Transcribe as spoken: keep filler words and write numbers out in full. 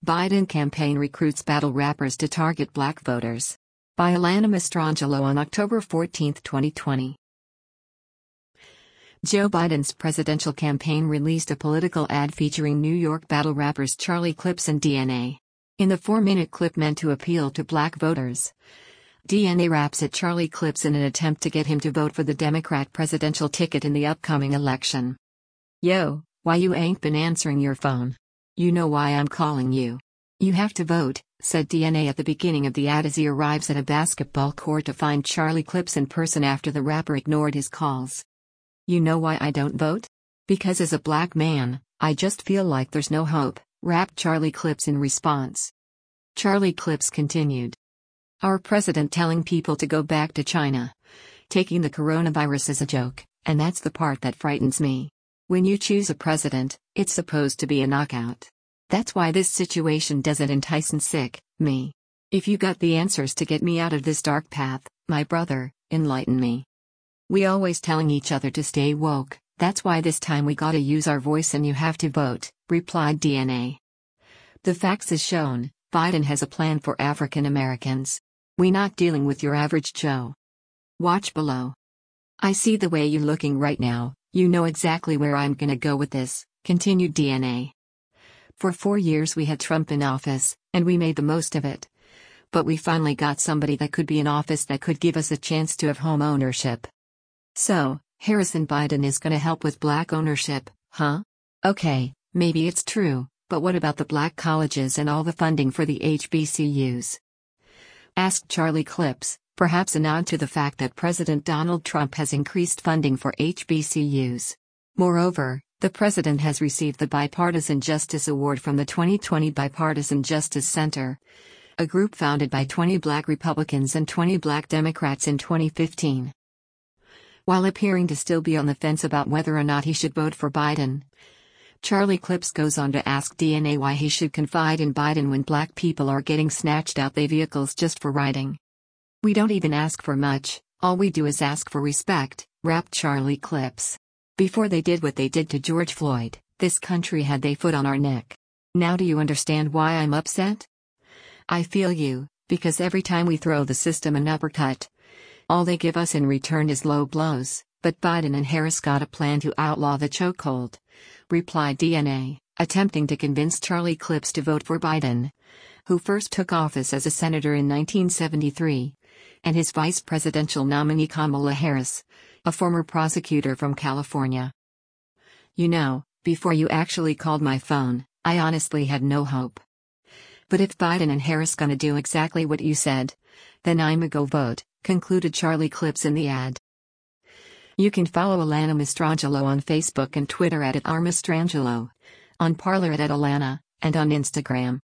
Biden campaign recruits battle rappers to target black voters. By Alana Mastrangelo on October fourteenth, twenty twenty. Joe Biden's presidential campaign released a political ad featuring New York battle rappers Charlie Clips and D N A. In the four-minute clip meant to appeal to black voters, D N A raps at Charlie Clips in an attempt to get him to vote for the Democrat presidential ticket in the upcoming election. "Yo, why you ain't been answering your phone? You know why I'm calling you. You have to vote," said D N A at the beginning of the ad as he arrives at a basketball court to find Charlie Clips in person after the rapper ignored his calls. "You know why I don't vote? Because as a black man, I just feel like there's no hope," rapped Charlie Clips in response. Charlie Clips continued. "Our president telling people to go back to China. Taking the coronavirus as a joke, and that's the part that frightens me. When you choose a president, it's supposed to be a knockout. That's why this situation doesn't entice and sick me. If you got the answers to get me out of this dark path, my brother, enlighten me. We always telling each other to stay woke, that's why this time we gotta use our voice and you have to vote," replied D N A. "The facts is shown, Biden has a plan for African Americans. We not dealing with your average Joe. Watch below. I see the way you looking right now, you know exactly where I'm gonna go with this," continued D N A. "For four years we had Trump in office, and we made the most of it. But we finally got somebody that could be in office that could give us a chance to have home ownership. So, Harrison Biden is gonna help with black ownership, huh? Okay, maybe it's true, but what about the black colleges and all the funding for the H B C Us?" asked Charlie Clips, perhaps a nod to the fact that President Donald Trump has increased funding for H B C Us. Moreover, the president has received the Bipartisan Justice Award from the twenty twenty Bipartisan Justice Center, a group founded by twenty black Republicans and twenty black Democrats in twenty fifteen. While appearing to still be on the fence about whether or not he should vote for Biden, Charlie Clips goes on to ask D N A why he should confide in Biden when black people are getting snatched out their vehicles just for riding. "We don't even ask for much, all we do is ask for respect," rapped Charlie Clips. "Before they did what they did to George Floyd, this country had their foot on our neck. Now do you understand why I'm upset? I feel you, because every time we throw the system an uppercut, all they give us in return is low blows, but Biden and Harris got a plan to outlaw the chokehold," replied D N A, attempting to convince Charlie Clips to vote for Biden, who first took office as a senator in nineteen seventy-three, and his vice presidential nominee Kamala Harris, a former prosecutor from California. "You know, before you actually called my phone, I honestly had no hope. But if Biden and Harris gonna do exactly what you said, then I'ma go vote," concluded Charlie Clips in the ad. You can follow Alana Mastrangelo on Facebook and Twitter at, at r mastrangelo, on Parler at, at Alana, and on Instagram.